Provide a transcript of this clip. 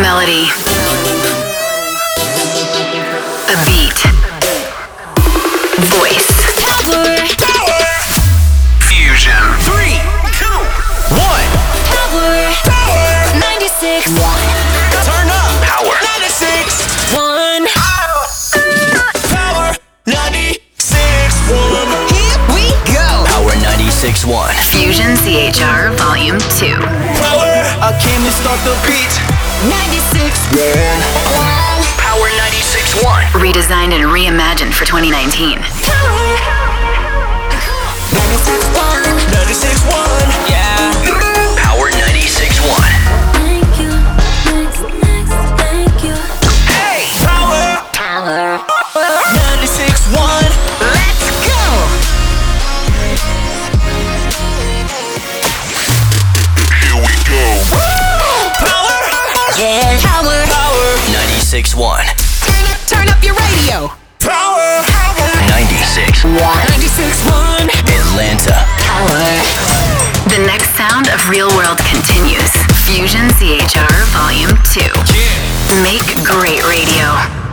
melody. A beat. Voice. Power. Fusion. 3, 2, 1. Power 96.1. Turn up. Power 1. Power 96.1. Here we go. Power 96.1. Fusion CHR Volume 2. Power. I came to start the beat. 96.1. Power 96.1. Redesigned and reimagined for 2019. Power 96.1. 96.1. Yeah. Power 96.1. Thank you. Thank you. Hey. Power. Power. 96.1. Let's go. Here we go. Power. Yeah. Power. Power 96.1. Turn up your radio. Power. 96. 96.1. Atlanta. Power. The next sound of Real World continues. Fusion CHR Volume 2. Yeah. Make great radio.